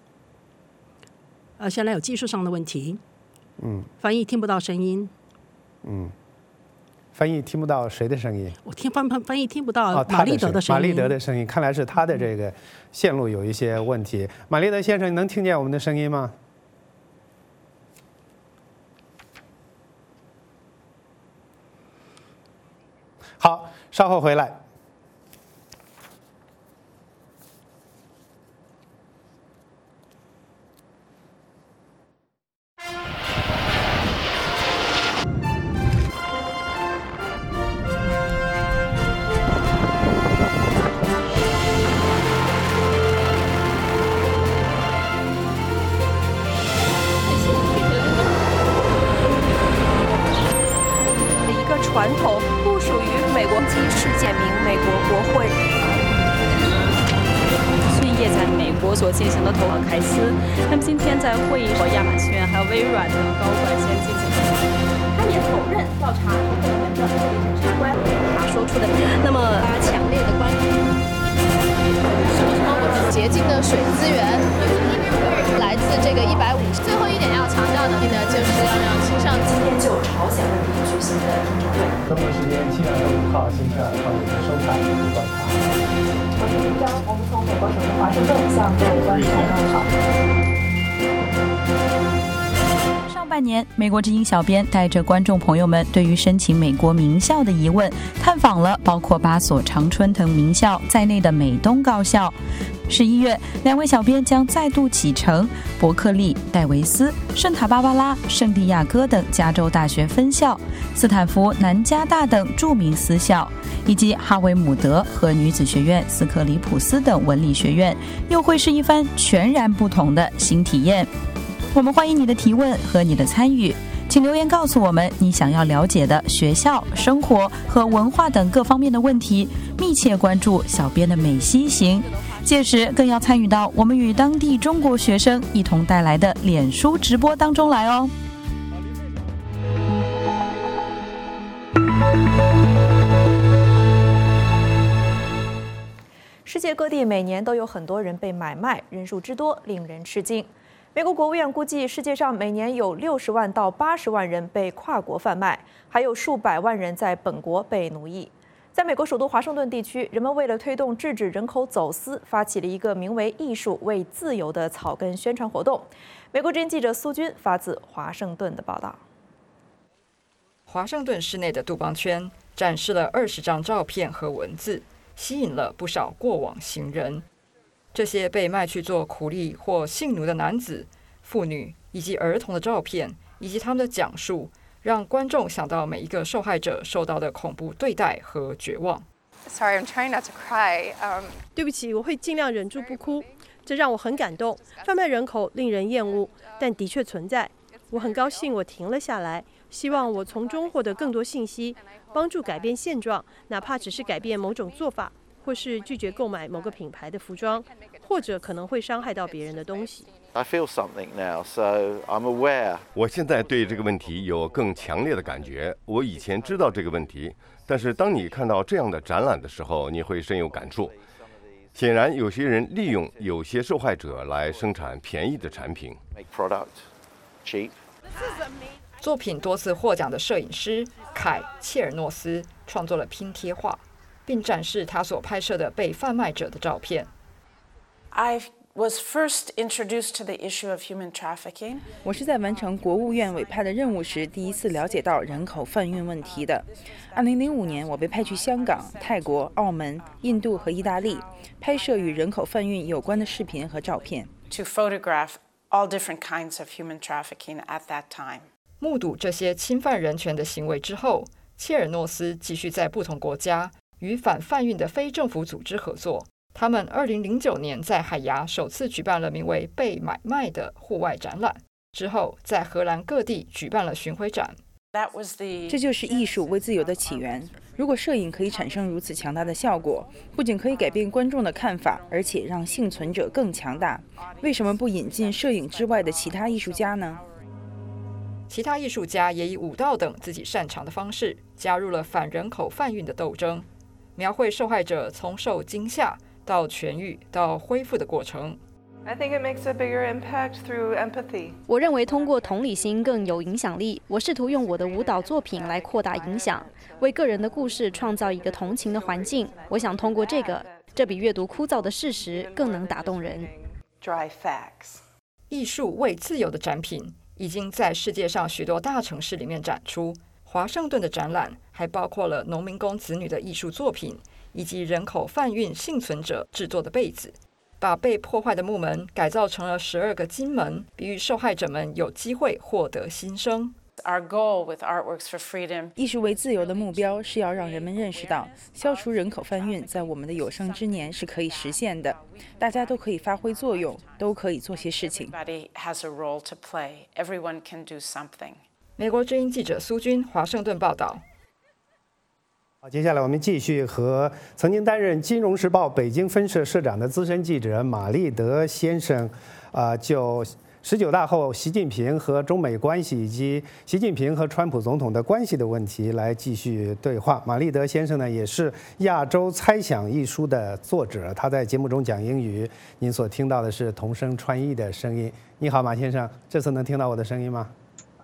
呃，现在有技术上的问题， 嗯， 翻译听不到声音， 嗯。 翻译听不到谁的声音？ 我听翻翻翻译听不到马立德的声音。 马立德的声音，看来是他的这个线路有一些问题。马立德先生，你能听见我们的声音吗？好，稍后回来。 传统不属于美国基世界名美国国会。 岁业在美国所进行的投票开司，那么今天在会议和亚马逊还有微软的高管先进行。 他也否认调查部门的特别审查官他说出的那么他强烈的关注。什么什么我们洁净的水资源，来自这个一百五十。最后一点要强调的呢，就是要让青少年今天就朝鲜问题举行的听证会。 中国时间七月二十五号星期二，欢迎收看《美国观察》。 我是张，我们从美国首都华盛顿向各位观众问好。 上半年，美国之音小编带着观众朋友们对于申请美国名校的疑问，探访了包括八所常春藤名校在内的美东高校。十一月，两位小编将再度启程伯克利、戴维斯、圣塔芭芭拉、圣地亚哥等加州大学分校，斯坦福、南加大等著名私校，以及哈维姆德和女子学院斯克里普斯等文理学院，又会是一番全然不同的新体验。 我们欢迎你的提问和你的参与，请留言告诉我们你想要了解的学校、生活和文化等各方面的问题，密切关注小编的美西行。届时更要参与到我们与当地中国学生一同带来的脸书直播当中来哦。 世界各地每年都有很多人被买卖，人数之多令人吃惊。 美国国务院估计，世界上每年有六十万到八十万人被跨国贩卖，还有数百万人在本国被奴役。在美国首都华盛顿地区，人们为了推动制止人口走私，发起了一个名为“艺术为自由”的草根宣传活动。美国之音记者苏军发自华盛顿的报道。 华盛顿市内的杜邦圈展示了二十张照片和文字，吸引了不少过往行人。这些被卖去做苦力或性奴的男子、妇女以及儿童的照片，以及他们的讲述，让观众想到每一个受害者受到的恐怖对待和绝望。 Sorry, I'm trying not to cry. Um... 对不起，我会尽量忍住不哭。这让我很感动。贩卖人口令人厌恶，但的确存在。我很高兴我停了下来，希望我从中获得更多信息，帮助改变现状，哪怕只是改变某种做法，或是拒绝购买某个品牌的服装，或者可能会伤害到别人的东西。 I feel something now, so I'm aware. 我现在对这个问题有更强烈的感觉。我以前知道这个问题，但是当你看到这样的展览的时候，你会深有感触。显然，有些人利用有些受害者来生产便宜的产品。 Make product cheap. 作品多次获奖的摄影师凯·切尔诺斯创作了拼贴画，并展示他所拍摄的被贩卖者的照片。 I was first introduced to the issue of human trafficking. 我是在完成国务院委派的任务时，第一次了解到人口贩运问题的。二零零五年，我被派去香港、泰国、澳门、印度和意大利，拍摄与人口贩运有关的视频和照片。 To photograph all different kinds of human trafficking at that time. 目睹这些侵犯人权的行为之后，切尔诺斯继续在不同国家与反贩运的非政府组织合作。他们二零零九年在海牙首次举办了名为“被买卖”的户外展览，之后在荷兰各地举办了巡回展。 这就是艺术为自由的起源。如果摄影可以产生如此强大的效果，不仅可以改变观众的看法，而且让幸存者更强大，为什么不引进摄影之外的其他艺术家呢？ 其他艺术家也以舞蹈等自己擅长的方式，加入了反人口贩运的斗争，描绘受害者从受惊吓到痊愈到恢复的过程。 I think it makes a bigger impact through empathy. 我认为通过同理心更有影响力。我试图用我的舞蹈作品来扩大影响，为个人的故事创造一个同情的环境。我想通过这个，这比阅读枯燥的事实更能打动人。 Dry facts. 艺术为自由的展品已经在世界上许多大城市里面展出。华盛顿的展览还包括了农民工子女的艺术作品，以及人口贩运幸存者制作的被子。把被破坏的木门改造成了十二个金门，比喻受害者们有机会获得新生。 Our goal with Artworks for Freedom. 艺术为自由的目标是要让人们认识到，消除人口贩运在我们的有生之年是可以实现的。大家都可以发挥作用，都可以做些事情。 Everybody has a role to play. Everyone can do something. 美国之音记者苏军华盛顿报道。 好，接下来我们继续和曾经担任《金融时报》北京分社社长的资深记者马立德先生，啊、呃，就十九大后习近平和中美关系以及习近平和川普总统的关系的问题来继续对话。马立德先生呢，也是《亚洲猜想》一书的作者，他在节目中讲英语，您所听到的是同声传译的声音。你好，马先生，这次能听到我的声音吗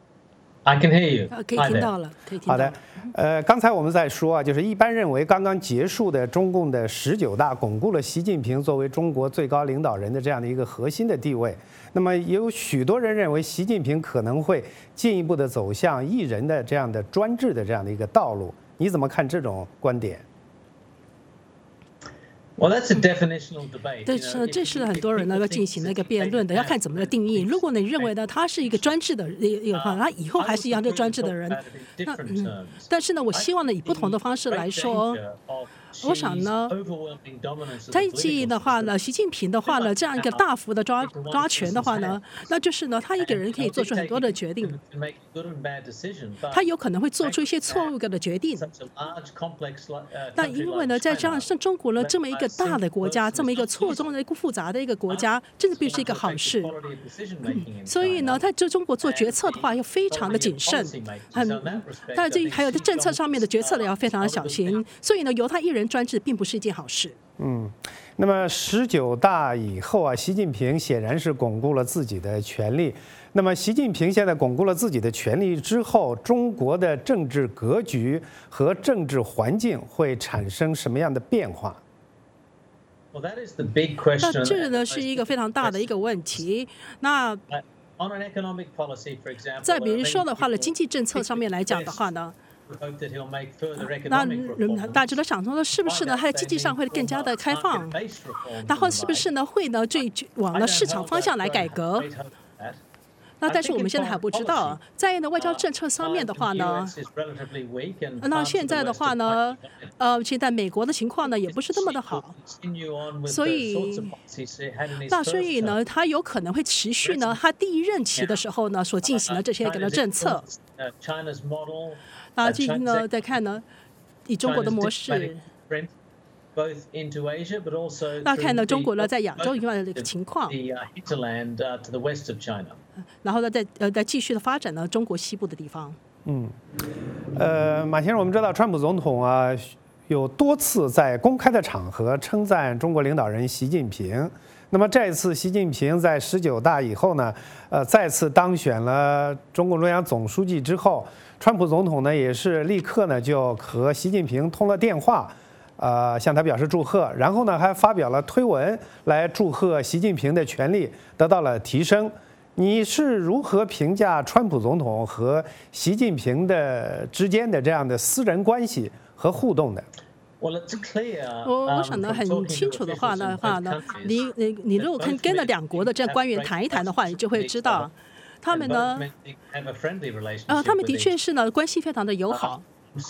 ？I can hear you. 可以听到了，可以听到了。 好的，呃，刚才我们在说啊，就是一般认为刚刚结束的中共的十九大巩固了习近平作为中国最高领导人的这样的一个核心的地位。那么也有许多人认为，习近平可能会进一步的走向一人的这样的专制的这样的一个道路。你怎么看这种观点 ？Well, that's a definitional debate. 这是这是很多人呢要进行那个辩论的，要看怎么的定义。如果你认为呢他是一个专制的一个话，他以后还是一样的专制的人，那嗯，但是呢，我希望呢以不同的方式来说。我想呢，在这的话呢，习近平的话呢，这样一个大幅的抓抓权的话呢，那就是呢，他一个人可以做出很多的决定，他有可能会做出一些错误的决定。那因为呢，在这样像中国呢这么一个大的国家，这么一个错综的一个复杂的一个国家，这个必须是一个好事。嗯、所以呢，在这中国做决策的话要非常的谨慎，很，但这还有在政策上面的决策呢要非常的小心。所以呢，由他一人专制并不是一件好事。 嗯，那么十九大以后啊，习近平显然是巩固了自己的权力。那么，习近平现在巩固了自己的权力之后，中国的政治格局和政治环境会产生什么样的变化？ 那这个呢是一个非常大的一个问题。那在比如说的话呢，经济政策上面来讲的话呢。那大家都想说，是不是呢？它在经济上会更加的开放，然后是不是呢？会呢，最往了市场方向来改革？那但是我们现在还不知道，在呢外交政策上面的话呢，那现在的话呢，呃，现在美国的情况呢也不是那么的好，所以，那所以呢，他有可能会持续呢，他第一任期的时候呢所进行的这些个的政策。那最近呢，再看呢，以中国的模式。那看呢，中国呢在亚洲以外的这个情况，然后呢，再呃再继续的发展呢中国西部的地方。 嗯，呃，马先生，我们知道川普总统啊有多次在公开的场合称赞中国领导人习近平。那么这一次，习近平在十九大以后呢，呃，再次当选了中共中央总书记之后，川普总统呢也是立刻呢就和习近平通了电话。呃，向他表示祝贺，然后呢，还发表了推文来祝贺习近平的权力得到了提升。你是如何评价川普总统和习近平的之间的这样的私人关系和互动的？ 我我想呢，很清楚的话呢话呢，你你你如果跟跟了两国的这样官员谈一谈的话，你就会知道，他们呢，呃，他们的确是呢关系非常的友好。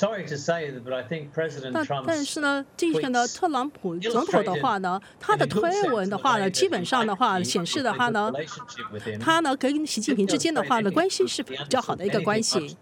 但但是呢，这个呢，特朗普总统的话呢，他的推文的话呢，基本上的话显示的话呢，他呢跟习近平之间的话呢关系是比较好的一个关系。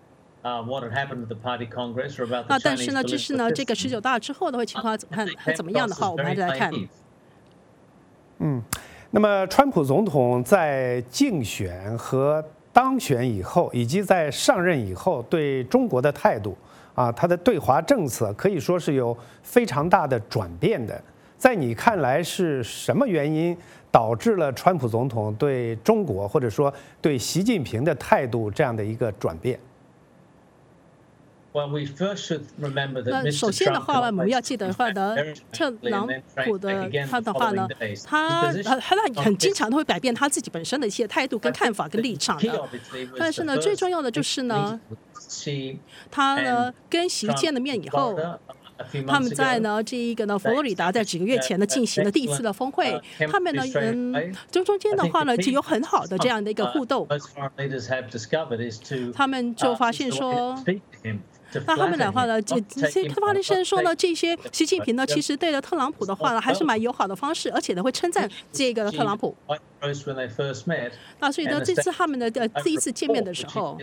那但是呢，这是呢这个十九大之后的情况怎么看怎么样的话，我们还是来看。 嗯，那么川普总统在竞选和当选以后，以及在上任以后对中国的态度啊，他的对华政策可以说是有非常大的转变的。在你看来，是什么原因导致了川普总统对中国或者说对习近平的态度这样的一个转变？ 那首先的话，我们要记得的话呢，特朗普的他的话呢，他他他很经常都会改变他自己本身的一些态度跟看法跟立场的。但是呢，最重要的就是呢，他呢跟习见了面以后。他们在呢这一个呢佛罗里达在几个月前呢进行了第一次的峰会，他们呢嗯中中间的话呢就有很好的这样的一个互动，他们就发现说。那他们的话呢，这这些特发现说呢，这些习近平呢，其实对了特朗普的话呢，还是蛮友好的方式，而且呢会称赞这个特朗普。那所以呢，这次他们的呃第一次见面的时候，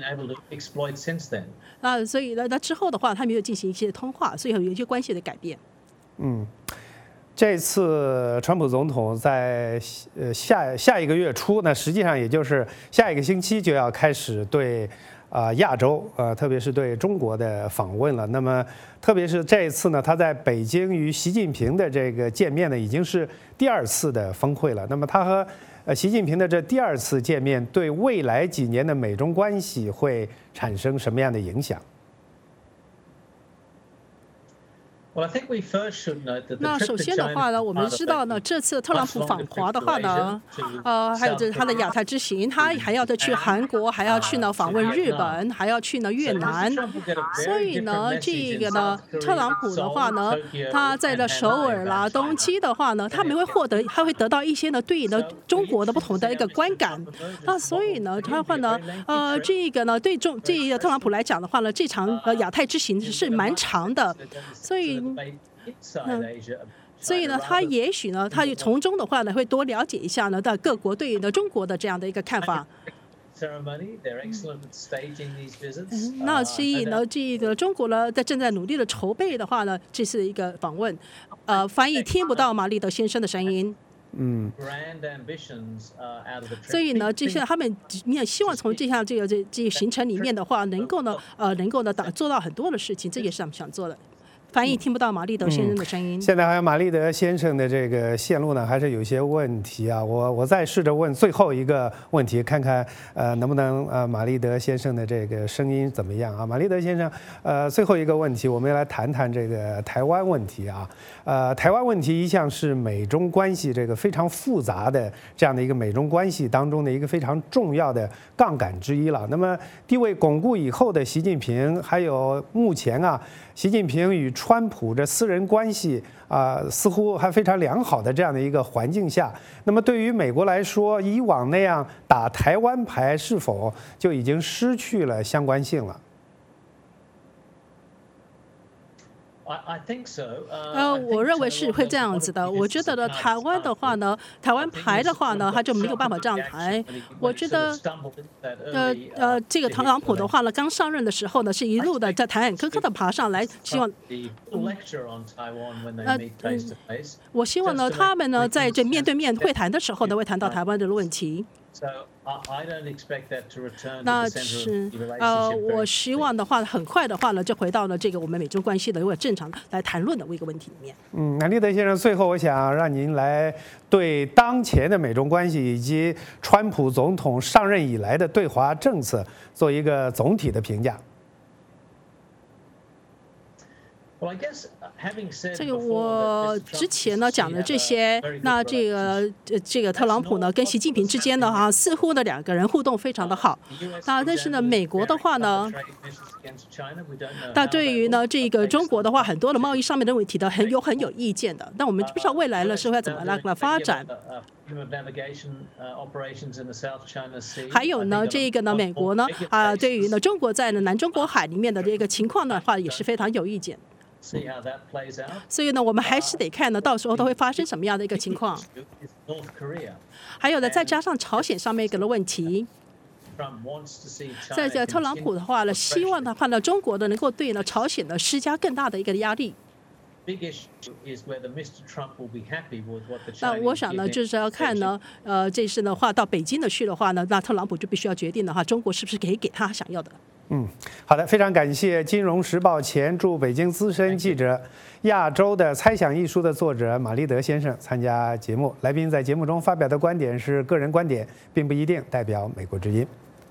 那所以呢，那之后的话，他们又进行一些通话，所以有一些关系的改变。嗯。 这次川普总统在呃下下一个月初，那实际上也就是下一个星期就要开始对啊、呃、亚洲呃特别是对中国的访问了。那么特别是这一次呢，他在北京与习近平的这个见面呢，已经是第二次的峰会了。那么他和呃习近平的这第二次见面，对未来几年的美中关系会产生什么样的影响？ 那首先的话呢，我们知道呢，这次特朗普访华的话呢，呃，还有就是他的亚太之行，他还要再去韩国，还要去呢访问日本，还要去呢越南。所以呢，这个呢，特朗普的话呢，他在了首尔啦、东京的话呢，他们会获得，他会得到一些呢对呢中国的不同的一个观感。那所以呢，他话呢，呃，这个呢对中这个特朗普来讲的话呢，这场呃亚太之行是蛮长的，所以。嗯，所以呢，他也许呢，他从中的话呢，会多了解一下呢，的各国对于呢中国的这样的一个看法。嗯，那所以呢，这个中国呢，在正在努力的筹备的话呢，这是一个访问。呃，翻译听不到马立德先生的声音。嗯，所以呢，这些他们也希望从这项这个这这行程里面的话，能够呢，呃，能够呢，打做到很多的事情，这也是他们想做的。 翻译听不到马立德先生的声音。 嗯、现在还有马立德先生的这个线路呢，还是有些问题啊。我我再试着问最后一个问题，看看呃能不能呃马立德先生的这个声音怎么样啊？马立德先生，呃最后一个问题，我们来谈谈这个台湾问题啊。呃，台湾问题一向是美中关系这个非常复杂的这样的一个美中关系当中的一个非常重要的杠杆之一了。那么地位巩固以后的习近平，还有目前啊。习近平与川普这私人关系啊、呃，似乎还非常良好的这样的一个环境下，那么对于美国来说，以往那样打台湾牌是否就已经失去了相关性了？ 呃，我认为是会这样子的。我觉得呢，台湾的话呢，台湾牌的话呢，它就没有办法这样抬。我觉得，呃呃，这个特朗普的话呢，刚上任的时候呢，是一路的在台海科科的爬上来，希望。呃，我希望呢，他们呢，在这面对面会谈的时候呢，会谈到台湾的问题。那是呃，我希望的话，很快的话呢，就回到了这个我们美中关系的一个正常来谈论的一个问题里面。 嗯，马立德先生，最后我想让您来对当前的美中关系以及川普总统上任以来的对华政策做一个总体的评价。 这个我之前呢讲的这些，那这个这个特朗普呢跟习近平之间呢哈，似乎呢两个人互动非常的好。那但是呢，美国的话呢，那对于呢这个中国的话，很多的贸易上面的问题呢，很有很有意见的。但我们不知道未来呢是会怎么来来发展。还有呢，这个呢，美国呢啊、呃，对于呢中国在呢南中国海里面的这个情况的话，也是非常有意见。所以呢，我们还是得看呢，到时候都会发生什么样的一个情况。还有呢，再加上朝鲜上面一个的问题，在这特朗普的话呢，希望的话呢，中国的能够对呢朝鲜呢施加更大的一个压力。那我想呢，就是要看呢，呃，这次的话到北京的去的话呢，那特朗普就必须要决定的话，中国是不是可以给他想要的。 嗯，好的，非常感谢《金融时报》前驻北京资深记者、亚洲的猜想艺术的作者马立德先生参加节目。来宾在节目中发表的观点是个人观点，并不一定代表美国之音。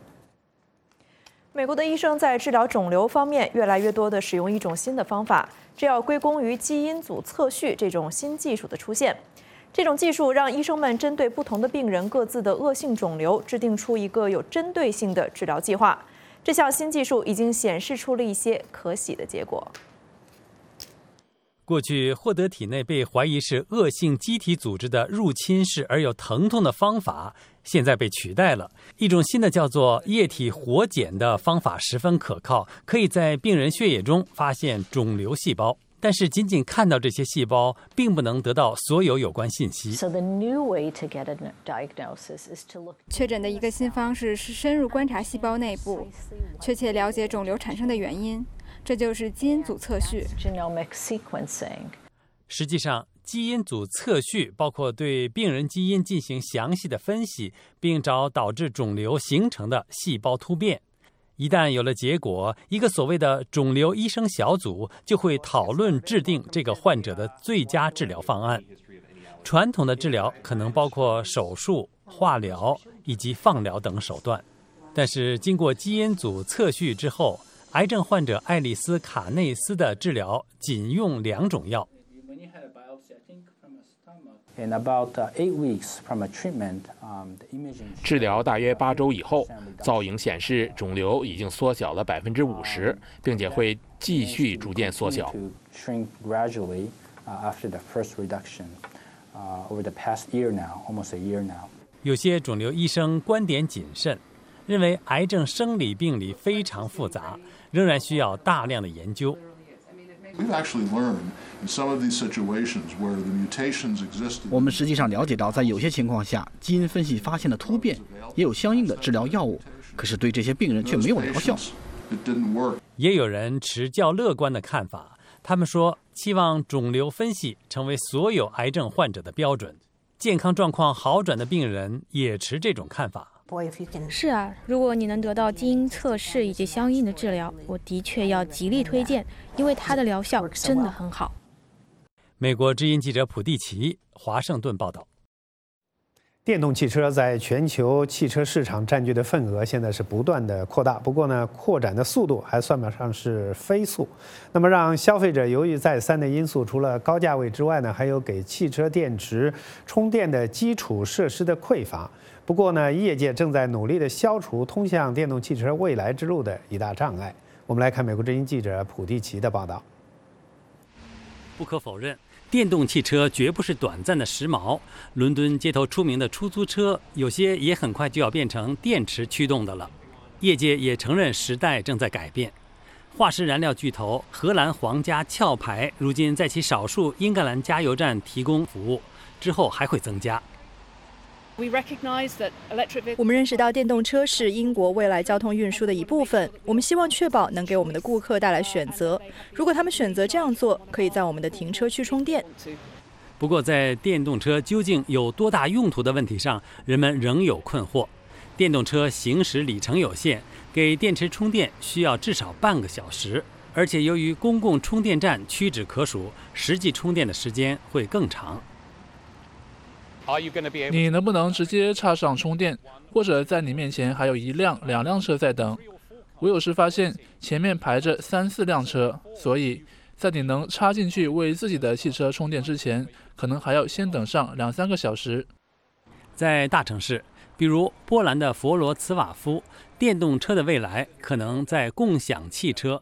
美国的医生在治疗肿瘤方面越来越多地使用一种新的方法，这要归功于基因组测序这种新技术的出现。这种技术让医生们针对不同的病人各自的恶性肿瘤制定出一个有针对性的治疗计划。这项新技术已经显示出了一些可喜的结果。 过去获得体内被怀疑是恶性机体组织的入侵式而有疼痛的方法，现在被取代了。一种新的叫做液体活检的方法十分可靠，可以在病人血液中发现肿瘤细胞。但是仅仅看到这些细胞，并不能得到所有有关信息。 确诊的一个新方式是深入观察细胞内部，确切了解肿瘤产生的原因，这就是基因组测序。 实际上，基因组测序包括对病人基因进行详细的分析，并找导致肿瘤形成的细胞突变。一旦有了结果，一个所谓的肿瘤医生小组就会讨论制定这个患者的最佳治疗方案。传统的治疗可能包括手术、化疗以及放疗等手段，但是经过基因组测序之后，癌症患者爱丽丝·卡内斯的治疗仅用两种药。 治疗大约八周以后，造影显示肿瘤已经缩小了百分之五十，并且会继续逐渐缩小。 有些肿瘤医生观点谨慎，认为癌症生理病理非常复杂，仍然需要大量的研究。 我们实际上了解到，在有些情况下，基因分析发现的突变也有相应的治疗药物，可是对这些病人却没有疗效。 也有人持较乐观的看法，他们说期望肿瘤分析成为所有癌症患者的标准。健康状况好转的病人也持这种看法。 是啊，如果你能得到基因测试以及相应的治疗，我的确要极力推荐，因为它的疗效真的很好。 美国之音记者普蒂奇，华盛顿报道。 电动汽车在全球汽车市场占据的份额现在是不断的扩大，不过呢，扩展的速度还算不上是飞速。那么让消费者犹豫再三的因素，除了高价位之外呢，还有给汽车电池充电的基础设施的匮乏。不过呢，业界正在努力的消除通向电动汽车未来之路的一大障碍。我们来看美国之音记者普蒂奇的报道。 不可否认，电动汽车绝不是短暂的时髦。伦敦街头出名的出租车，有些也很快就要变成电池驱动的了。业界也承认时代正在改变。化石燃料巨头荷兰皇家壳牌，如今在其少数英格兰加油站提供服务，之后还会增加。 我们认识到电动车是英国未来交通运输的一部分，我们希望确保能给我们的顾客带来选择。如果他们选择这样做，可以在我们的停车区充电。 不过，在电动车究竟有多大用途的问题上，人们仍有困惑。电动车行驶里程有限，给电池充电需要至少半个小时，而且由于公共充电站屈指可数，实际充电的时间会更长。 你能不能直接插上充电，或者在你面前还有一辆、两辆车在等？我有时发现前面排着三四辆车，所以在你能插进去为自己的汽车充电之前，可能还要先等上两三个小时。 在大城市，比如波兰的佛罗茨瓦夫，电动车的未来可能在共享汽车。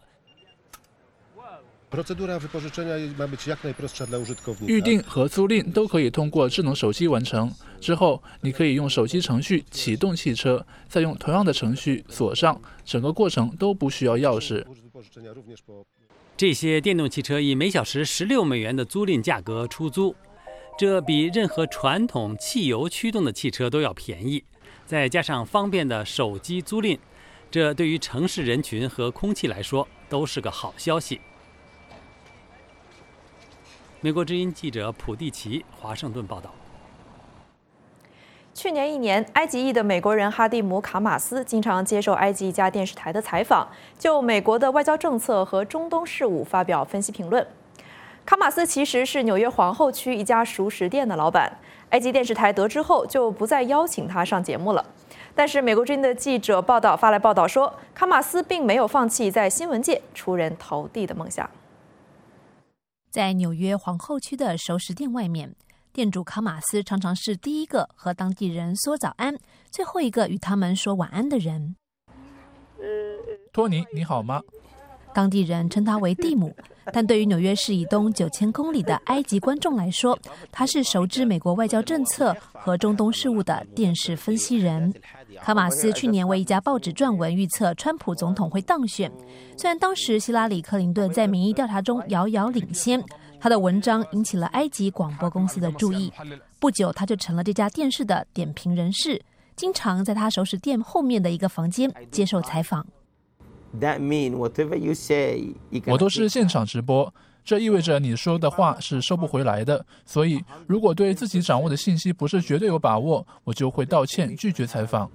预订和租赁都可以通过智能手机完成，之后你可以用手机程序启动汽车，再用同样的程序锁上，整个过程都不需要钥匙。 这些电动汽车以每小时十六美元的租赁价格出租，这比任何传统汽油驱动的汽车都要便宜。再加上方便的手机租赁，这对于城市人群和空气来说都是个好消息。美国之音记者普蒂奇，华盛顿报道。 去年一年，埃及裔的美国人哈蒂姆·卡马斯经常接受埃及一家电视台的采访，就美国的外交政策和中东事务发表分析评论。卡马斯其实是纽约皇后区一家熟食店的老板，埃及电视台得知后就不再邀请他上节目了。但是美国之音的记者报道发来报道说，卡马斯并没有放弃在新闻界出人头地的梦想。 在纽约皇后区的熟食店外面，店主卡马斯常常是第一个和当地人说早安，最后一个与他们说晚安的人。 托尼，你好吗？ 当地人称他为蒂姆，但对于纽约市以东九千公里的埃及观众来说，他是熟知美国外交政策和中东事务的电视分析人。卡马斯去年为一家报纸撰文预测川普总统会当选，虽然当时希拉里·克林顿在民意调查中遥遥领先，他的文章引起了埃及广播公司的注意。不久，他就成了这家电视的点评人士，经常在他熟食店后面的一个房间接受采访。 我都是现场直播，这意味着你说的话是收不回来的，所以如果对自己掌握的信息不是绝对有把握，我就会道歉，拒绝采访。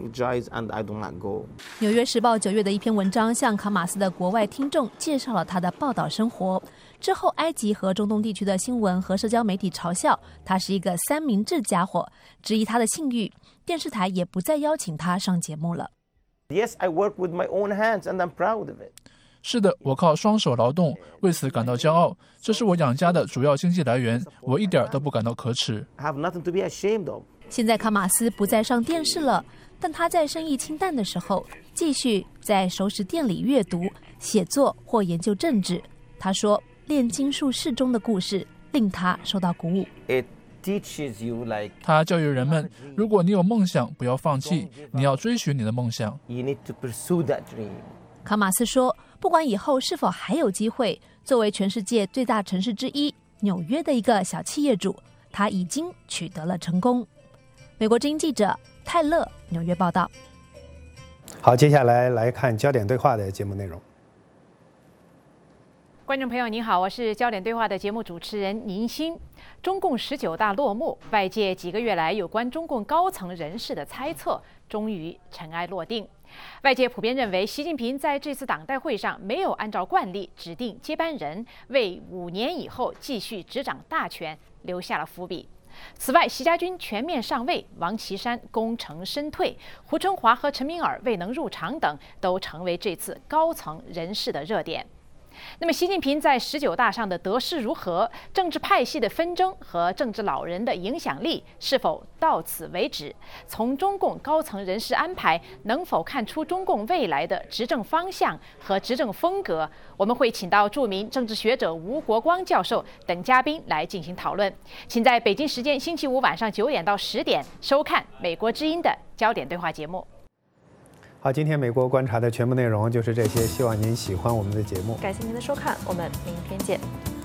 纽约时报九月的一篇文章向卡马斯的国外听众介绍了他的报道生活。之后，埃及和中东地区的新闻和社交媒体嘲笑他是一个三明治家伙，质疑他的信誉，电视台也不再邀请他上节目了。 Yes, I work with my own hands and I'm proud of it. 是的，我靠双手劳动，为此感到骄傲。这是我养家的主要经济来源，我一点都不感到可耻。 I have nothing to be ashamed of. 现在卡马斯不再上电视了，但他在生意清淡的时候，继续在熟食店里阅读、写作或研究政治。他说，炼金术士中的故事令他受到鼓舞。 It teaches you like 他教育人们，如果你有梦想，不要放弃，你要追寻你的梦想。 You need to pursue that dream. 卡马斯说，不管以后是否还有机会，作为全世界最大城市之一纽约的一个小企业主，他已经取得了成功。美国之音记者泰勒纽约报道。 好，接下来来看焦点对话的节目内容。 观众朋友您好，我是焦点对话的节目主持人宁欣。中共十九大落幕，外界几个月来有关中共高层人士的猜测终于尘埃落定。外界普遍认为，习近平在这次党代会上没有按照惯例指定接班人，为五年以后继续执掌大权留下了伏笔。此外，习家军全面上位，王岐山功成身退，胡春华和陈敏尔未能入场等，都成为这次高层人士的热点。那么，习近平在十九大上的得失如何？政治派系的纷争和政治老人的影响力是否到此为止？从中共高层人事安排，能否看出中共未来的执政方向和执政风格？我们会请到著名政治学者吴国光教授等嘉宾来进行讨论。请在北京时间星期五晚上九点到十点收看美国之音的焦点对话节目。 好，今天美国观察的全部内容就是这些，希望您喜欢我们的节目。 感谢您的收看，我们明天见。